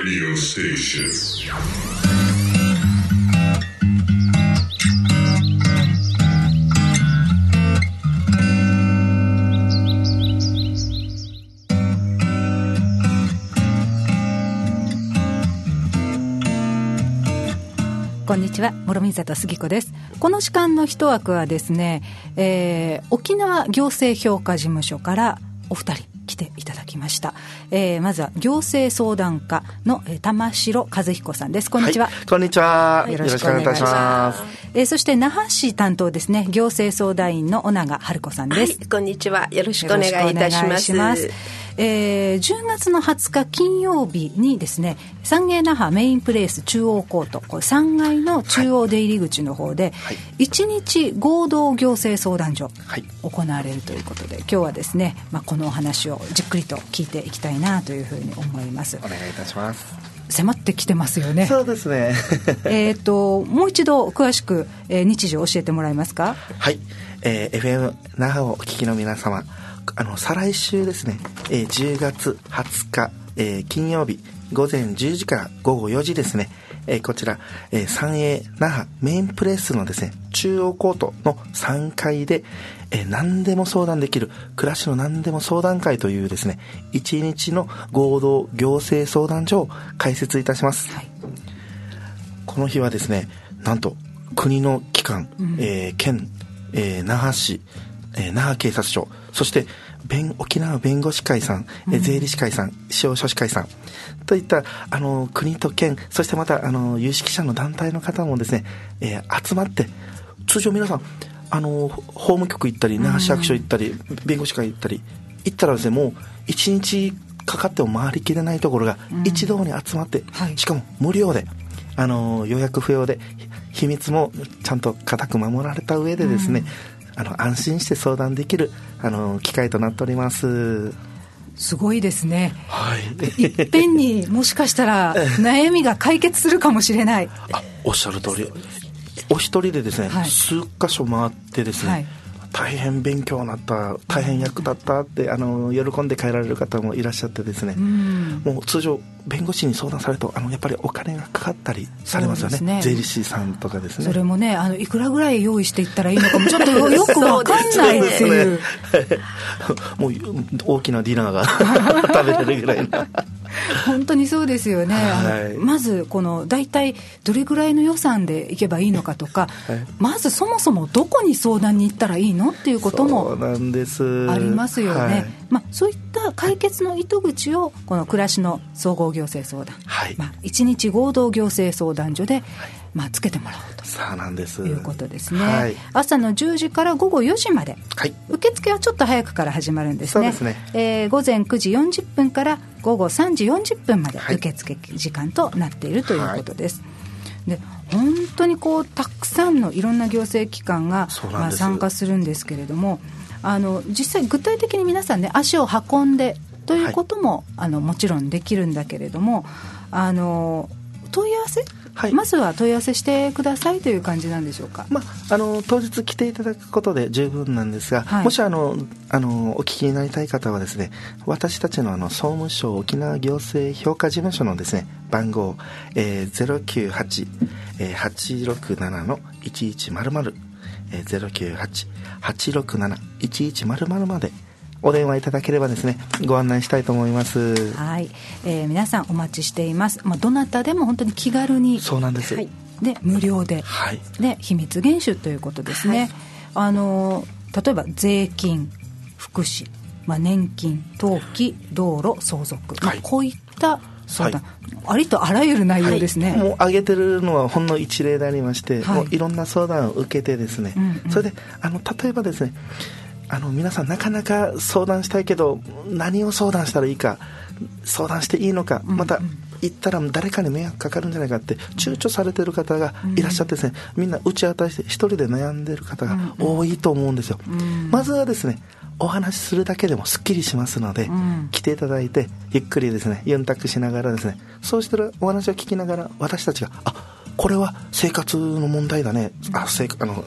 radio station. こんにちは、諸見里杉子です。この時間の一枠はですね、沖縄行政評価事務所からお二人来ていただきました。まずは行政相談課の玉城和彦さんです。こんにちは。 はい、こんにちは。よろしくお願いいたします。 そして那覇市担当ですね、行政相談員の尾長春子さんです。 はい、こんにちは。よろしくお願いいたします。 10月の20日金曜日にですね、三芸那覇メインプレイス中央コート、これ3階の中央出入り口の方で、1日合同行政相談所行われるということで、今日はですね、このお話をじっくりと聞いていきたいなというふうに思います。 お願いいたします。 迫ってきてますよね。 そうですね。 もう一度詳しく、日時を教えてもらえますか。 はい、FM 那覇をお聞きの皆様、再来週ですね、10月20日、金曜日午前10時から午後4時ですね、こちら、三栄那覇メインプレイスのですね、中央コートの3階で、何でも相談できる暮らしの何でも相談会というですね、1日の合同行政相談所を開設いたします。はい、この日はですね、なんと国の機関、県、那覇市、那覇警察庁、そして沖縄弁護士会さん、税理士会さん、司法書士会さんといった国と県、そしてまた有識者の団体の方もですね、集まって、通常皆さん法務局行ったり那覇市役所行ったり、弁護士会行ったらですね、もう1日かかっても回りきれないところが一堂に集まって、しかも無料で予約不要で、秘密もちゃんと固く守られた上でですね、安心して相談できる機会となっております。 すごいですね。 はい、 いっぺんにもしかしたら悩みが解決するかもしれない。 おっしゃる通り、お一人でですね、数箇所回ってですね、大変勉強になった、大変役立ったって喜んで帰られる方もいらっしゃってですね、もう通常弁護士に相談されるとやっぱりお金がかかったりされますよ ね。税理士さんとかですね。 それもね、いくらぐらい用意していったらいいのかもちょっとよく分かんないっていうもう大きなディナーが食べれるぐらいな本当にそうですよね。まずこの大体どれぐらいの予算でいけばいいのかとか、まずそもそもどこに相談に行ったらいいのっていうこともありますよね。そういった解決の糸口をこの暮らしの総合行政相談、1日合同行政相談所でつけてもらおうと、 そうなんです、 いうことですね。朝の10時から午後4時まで、受付はちょっと早くから始まるんですね。 そうですね。 午前9時40分から午後3時40分まで受付時間となっているということです。で、本当にたくさんのいろんな行政機関が参加するんですけれども、実際具体的に皆さんね、足を運んでということも、もちろんできるんだけれども、問い合わせ、まずは問い合わせしてくださいという感じなんでしょうか。 当日来ていただくことで十分なんですが、もしお聞きになりたい方はですね、私たちの総務省沖縄行政評価事務所のですね、番号、098-867-1100 098-867-1100 までお電話いただければですね、ご案内したいと思います。 はい、皆さんお待ちしています。どなたでも本当に気軽に。 そうなんです。 で、無料で、で秘密厳守ということですね。例えば税金、福祉、年金、登記、道路、相続、こういった相談、ありとあらゆる内容ですね。 もう挙げてるのはほんの一例でありまして、もういろんな相談を受けてですね、それで例えばですね、皆さんなかなか相談したいけど何を相談したらいいか、相談していいのか、また言ったら誰かに迷惑かかるんじゃないかって躊躇されている方がいらっしゃってですね、みんな打ち当たりして一人で悩んでいる方が多いと思うんですよ。まずはですね、お話しするだけでもすっきりしますので、来ていただいてゆっくりですね、ユンタクしながらですね、そうしてるお話を聞きながら、私たちがこれは生活の問題だね、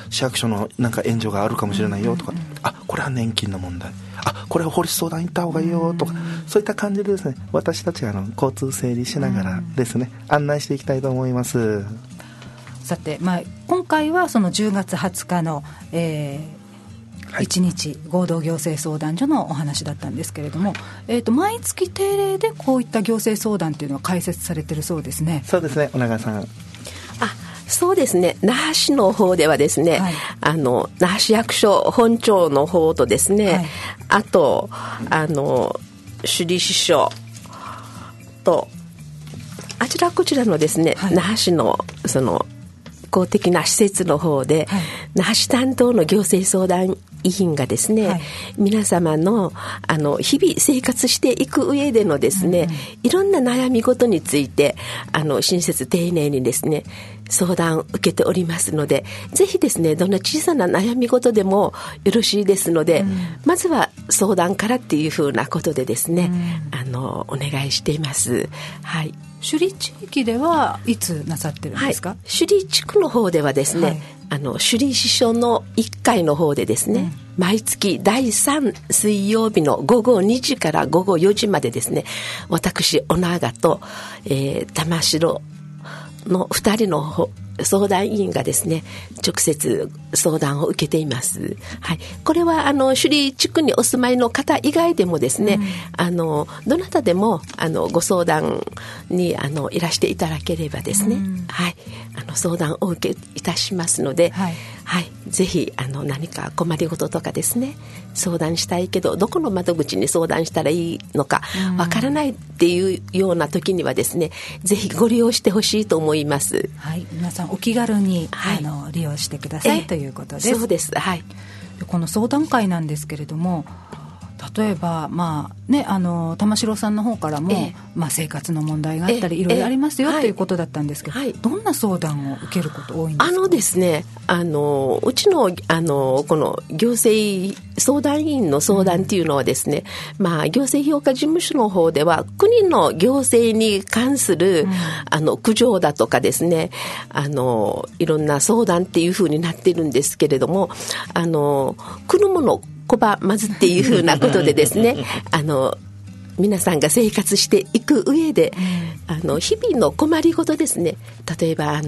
市役所のなんか援助があるかもしれないよとか、これは年金の問題、これは法律相談行った方がいいよとか、そういった感じでですね、私たちが交通整理しながらですね、案内していきたいと思います。 さて、今回はその10月20日の、1日合同行政相談所のお話だったんですけれども、毎月定例でこういった行政相談というのは開設されているそうですね。 そうですね、小長さん。 そうですね、那覇市の方ではですね、那覇市役所本庁の方とですね、あと首里支所とあちらこちらのですね、那覇市のその公的な施設の方で、那覇市担当の行政相談委員がですね、皆様の日々生活していく上でのですね、いろんな悩み事について親切丁寧にですね相談を受けておりますので、ぜひですね、どんな小さな悩み事でもよろしいですので、まずは相談からっていうふうなことでですね、お願いしています。 首里地域ではいつなさってるんですか？ 首里地区の方ではですね、首里支所の1階の方でですね、毎月第3水曜日の午後2時から午後4時までですね、私お長と、玉城の2人の相談委員がですね、直接相談を受けています。これは首里地区にお住まいの方以外でもですね、どなたでもご相談にいらしていただければですね、相談をお受けいたしますので、ぜひ何か困りごととかですね、相談したいけどどこの窓口に相談したらいいのかわからないっていうような時にはですね、ぜひご利用してほしいと思います。 皆さんお気軽に、利用してくださいということです。 そうです。 この相談会なんですけれども、例えば、玉城さんの方からも、生活の問題があったりいろいろありますよということだったんですけど、どんな相談を受けること多いんですか？ ですね、うちの、この行政相談委員の相談っていうのはですね、行政評価事務所の方では国の行政に関する、苦情だとかですね、いろんな相談っていうふうになってるんですけれども、来るもの拒まずっていうふうなことでですね皆さんが生活していく上で、日々の困りごとですね、例えば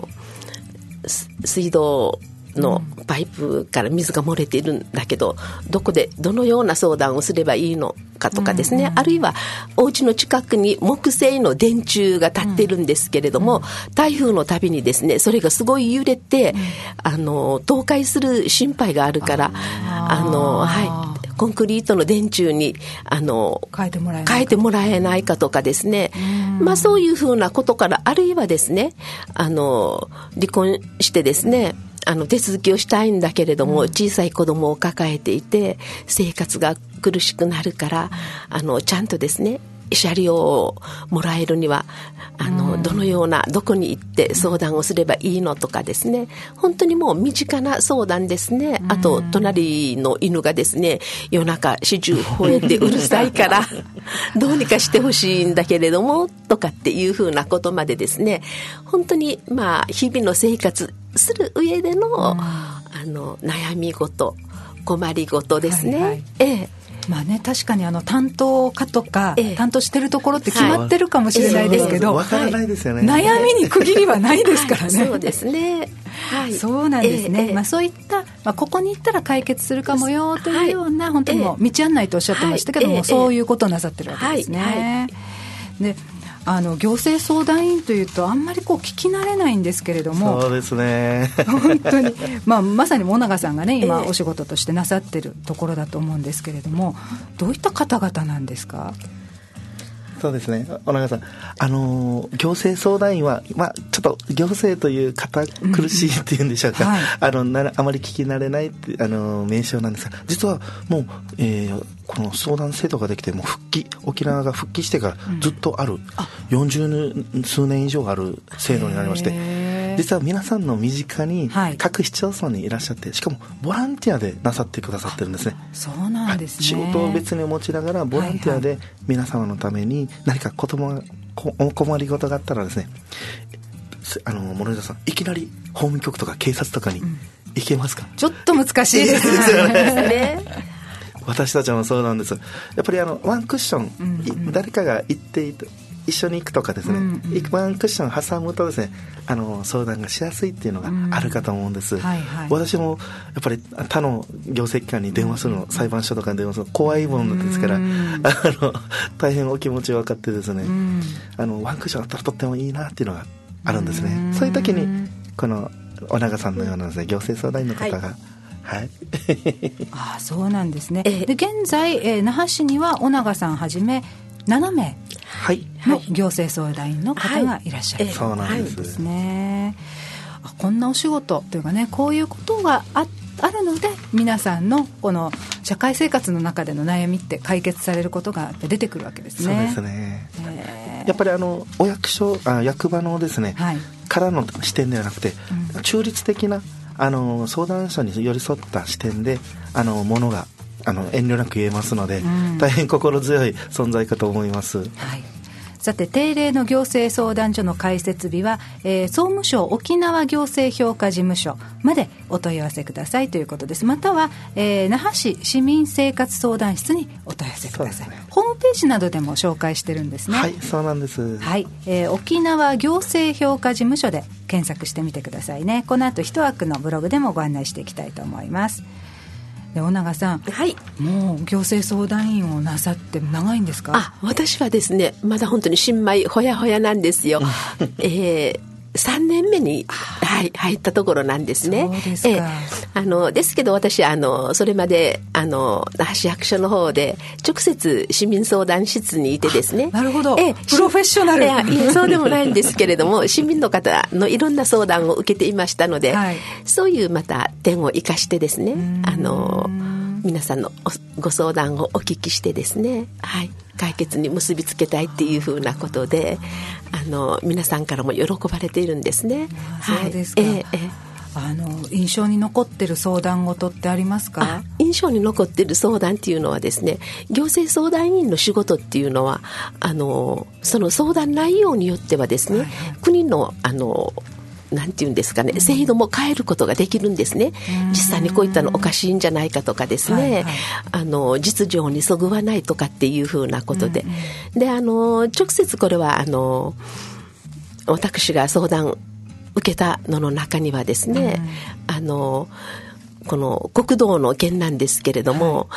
水道のパイプから水が漏れているんだけど、どこでどのような相談をすればいいのかとかですね、あるいはお家の近くに木製の電柱が立っているんですけれども、台風のたびにですね、それがすごい揺れて倒壊する心配があるから、コンクリートの電柱に変えてもらえないかとかですね、そういうふうなことから、あるいはですね、離婚してですね、手続きをしたいんだけれども、小さい子供を抱えていて生活が苦しくなるから、ちゃんとですね車両をもらえるにはどのようなどこに行って相談をすればいいのとかですね、本当にもう身近な相談ですね。あと隣の犬がですね、夜中始終吠えてうるさいからどうにかしてほしいんだけれどもとかっていうふうなことまでですね、本当に日々の生活する上での悩み事困りごとですね。 確かに担当課とか、担当してるところって決まってるかもしれないですけど、 わからないですよね。 悩みに区切りはないですからね。 そうですね。 そうなんですね。そういった、ここに行ったら解決するかもよというような、本当にもう道案内とおっしゃってましたけども、そういうことをなさってるわけですね。で、行政相談員というとあんまり聞き慣れないんですけれども、 そうですね、 本当に、まさに尾長さんがね今お仕事としてなさってるところだと思うんですけれども、どういった方々なんですか？ そうですね、尾長さん、行政相談員は、ちょっと行政という堅苦しいっていうんでしょうか、あまり聞き慣れないって名称なんですが、実はもう、この相談制度ができてもう沖縄が復帰してからずっとある、40数年以上ある制度になりまして、実は皆さんの身近に、各市町村にいらっしゃって、しかもボランティアでなさってくださってるんですね。 そうなんですね。 仕事を別に持ちながらボランティアで皆様のために何かお困りごとがあったらですね、諸田さんいきなり法務局とか警察とかにいけますか？ ちょっと難しいですね。 私たちもそうなんです。やっぱりワンクッション、誰かが行って一緒に行くとかですね、ワンクッション挟むとですね、相談がしやすいっていうのがあるかと思うんです、私もやっぱり他の行政機関に電話するの、裁判所とかに電話するの怖いものですから、大変お気持ち分かってですね、ワンクッションあったらとってもいいなっていうのがあるんですね。そういう時にこの尾長さんのようなですね、行政相談員の方が、 そうなんですね。で現在、那覇市には尾長さんはじめ7名の行政相談員の方がいらっしゃる、 そうなんですね。こんなお仕事というかね、こういうことがあるので、皆さんのこの社会生活の中での悩みって解決されることが出てくるわけですね。 そうですね、やっぱりお役場のですね、からの視点ではなくて、中立的な相談者に寄り添った視点でものが遠慮なく言えますので、大変心強い存在かと思います。 さて、定例の行政相談所の開設日は、総務省沖縄行政評価事務所までお問い合わせくださいということです。または、那覇市市民生活相談室にお問い合わせください。ホームページなどでも紹介してるんですね。 そうなんです。 沖縄行政評価事務所で検索してみてくださいね。この後一枠のブログでもご案内していきたいと思います。で、尾長さん、もう行政相談員をなさって長いんですか？ 私はですね、まだ本当に新米ほやほやなんですよ。3年目に、入ったところなんですね。 そうですか。 ですけど私それまで那覇市役所の方で直接市民相談室にいてですね。 なるほど、プロフェッショナル。 いやそうでもないんですけれども市民の方のいろんな相談を受けていましたので、そういうまた点を生かしてですね、皆さんのご相談をお聞きしてですね、解決に結びつけたいっていうふうなことで皆さんからも喜ばれているんですね。 そうですか。印象に残ってる相談事ってありますか？ 印象に残ってる相談っていうのはですね、行政相談員の仕事っていうのはその相談内容によってはですね、国のなんていうんですかね、制度も変えることができるんですね。実際にこういったのおかしいんじゃないかとかですね、実情にそぐわないとかっていうふうなことで、直接これは私が相談受けたのの中にはですね、この国道の件なんですけれども、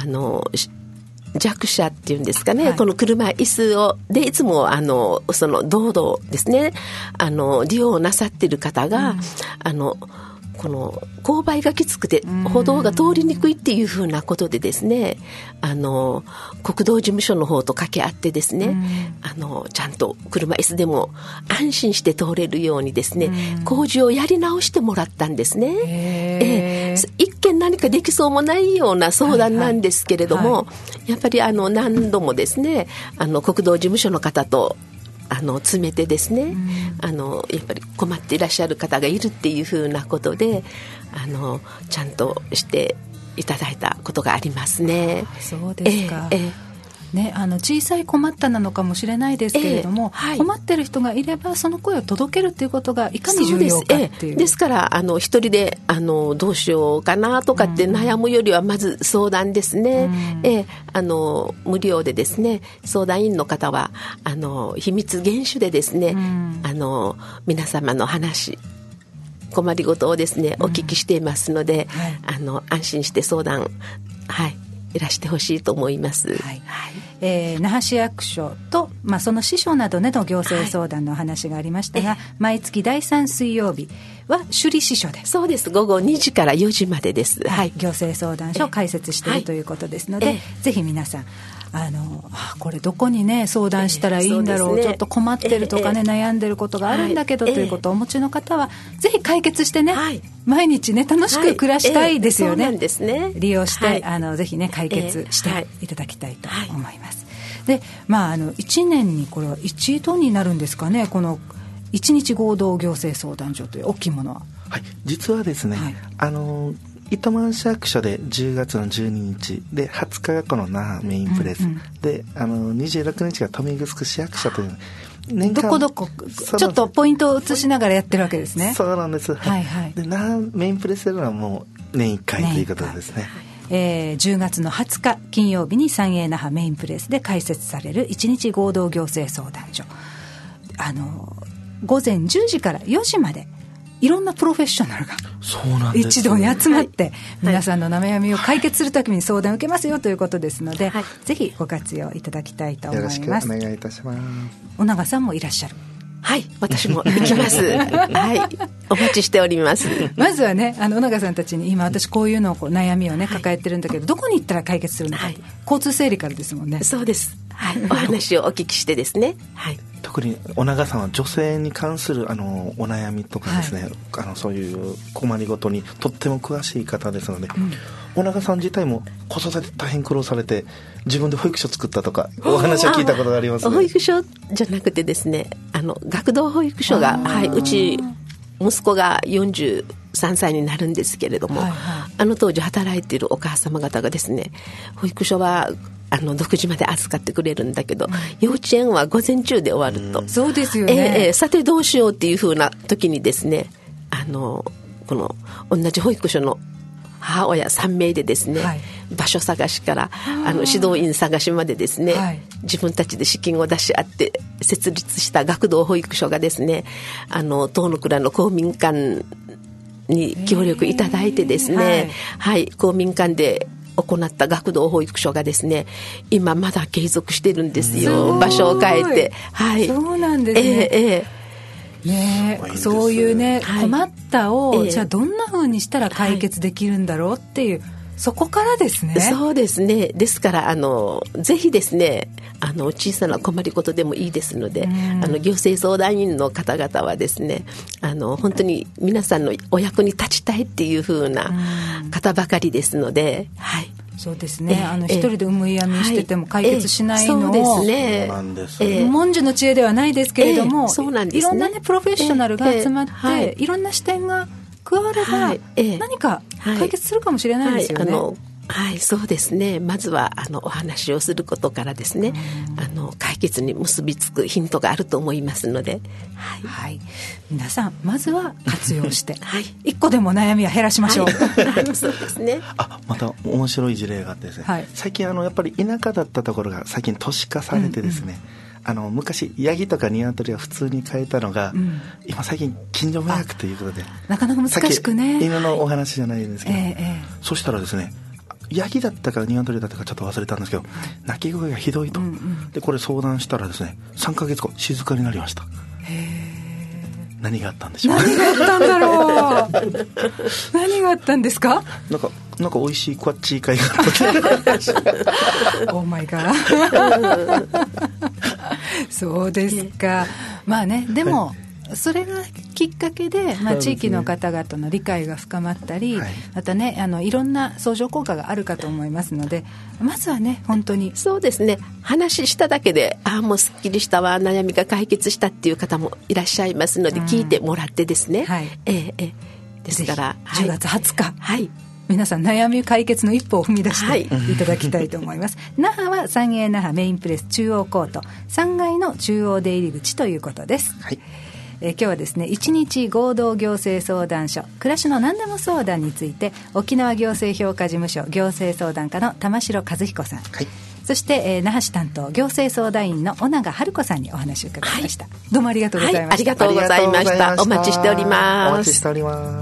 弱者っていうんですかね、この車椅子でいつもその道路ですね、利用なさっている方が、この勾配がきつくて歩道が通りにくいっていうふうなことでですね、国道事務所の方と掛け合ってですね、ちゃんと車椅子でも安心して通れるようにですね、工事をやり直してもらったんですね。一見何かできそうもないような相談なんですけれども、やっぱり何度もですね国道事務所の方と詰めてですね、やっぱり困っていらっしゃる方がいるっていうふうなことでちゃんとしていただいたことがありますね。 そうですか。小さい困ったなのかもしれないですけれども、困ってる人がいればその声を届けるっていうことがいかに重要かっていう。 ですから一人でどうしようかなとかって悩むよりはまず相談ですね。無料でですね、相談員の方は秘密厳守でですね、皆様の話困りごとをですねお聞きしていますので、安心して相談いらしてほしいと思います。 那覇市役所と、その支所などでの行政相談の話がありましたが、毎月第3水曜日は首里支所で、 そうです、午後2時から4時までです。 行政相談所を開設しているということですので、ぜひ皆さんこれどこにね相談したらいいんだろう、ちょっと困ってるとかね、悩んでることがあるんだけど、ということをお持ちの方はぜひ解決してね、毎日ね楽しく暮らしたいですよね。 そうなんですね。 利用して、ぜひね解決していただきたいと思います。で、1年にこれは一度になるんですかね、この1日合同行政相談所という大きいものは。 実はですね、糸満市役所で10月の12日で20日がこの那覇メインプレス、で26日が豊見城市役所というどこどこちょっとポイントを移しながらやってるわけですね。 そうなんです、 はいはい、 でメインプレスやるのはもう年1回ということですね。 10月の20日金曜日に三栄那覇メインプレスで開設される1日合同行政相談所、午前10時から4時までいろんなプロフェッショナルが一堂に集まって、皆さんの悩みを解決するために相談を受けますよということですので、ぜひご活用いただきたいと思います。 よろしくお願いいたします。 尾長さんもいらっしゃる。 はい、私も行きます。はい、お待ちしております。 まずはね、尾長さんたちに今私こういうのを悩みをね抱えてるんだけど、どこに行ったら解決するのか、交通整理からですもんね。 そうです。はい、お話をお聞きしてですね。はい。 特に尾長さんは女性に関するお悩みとかですね、そういう困りごとにとっても詳しい方ですので、尾長さん自体も子育て大変苦労されて自分で保育所作ったとかお話を聞いたことがありますね。 保育所じゃなくてですね、学童保育所が、うち息子が43歳になるんですけれども、当時働いているお母様方がですね、保育所は独自まで預かってくれるんだけど、幼稚園は午前中で終わると、 そうですよね、 さてどうしようっていう風な時にですね、この同じ保育所の母親3名でですね、場所探しから指導員探しまでですね、自分たちで資金を出し合って設立した学童保育所がですね、東野倉の公民館に協力いただいてですね、公民館で行った学童保育所がですね、今まだ継続してるんですよ。場所を変えて。 そうなんですね。そういうね、困ったを、じゃあどんな風にしたら解決できるんだろうっていう、そこからですね。 そうですね。ですからぜひですね、小さな困りごとでもいいですので、行政相談員の方々はですね、本当に皆さんのお役に立ちたいっていう風な方ばかりですので、 そうですね、一人でうむいやみしてても解決しないのを、 そうですね、 文殊の知恵ではないですけれども、 そうなんですね、 いろんなねプロフェッショナルが集まって、いろんな視点が加われば、何か解決するかもしれないですよね。 そうですね。まずはお話をすることからですね、解決に結びつくヒントがあると思いますので、 皆さんまずは活用して、一個でも悩みは減らしましょう。 そうですね。 また面白い事例があってですね、最近やっぱり田舎だったところが最近都市化されてですね、昔ヤギとかニワトリは普通に飼えたのが、今最近近所迷惑ということで、 なかなか難しくね、 犬のお話じゃないんですけど、そしたらですね、ヤギだったかニワトリだったかちょっと忘れたんですけど、鳴き声がひどいと、でこれ相談したらですね、3ヶ月後静かになりました。何があったんでしょう。 何があったんだろう。何があったんですか。 なんか美味しいクワッチー会があったオーマイガー。そうですか。まあね、でも、それがきっかけで、地域の方々の理解が深まったり、またね、いろんな相乗効果があるかと思いますので、まずはね、本当にそうですね、話しただけでもうすっきりしたわ、悩みが解決したっていう方もいらっしゃいますので、聞いてもらってですね、ですから 10月20日、皆さん悩み解決の一歩を踏み出していただきたいと思います。那覇は三栄那覇メインプレス中央コート3階の中央出入り口ということです。今日はですね、1日合同行政相談所暮らしの何でも相談について、沖縄行政評価事務所行政相談課の玉城和彦さん、そして、那覇市担当行政相談員の尾長春子さんにお話を伺いました。どうもありがとうございました。 ありがとうございました。お待ちしております。 お待ちしております。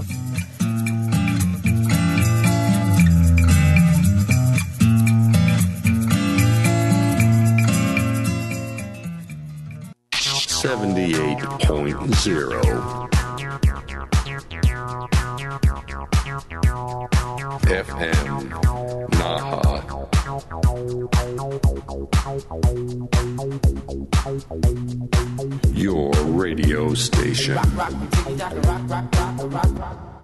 78.0 FM Naha. Your radio station.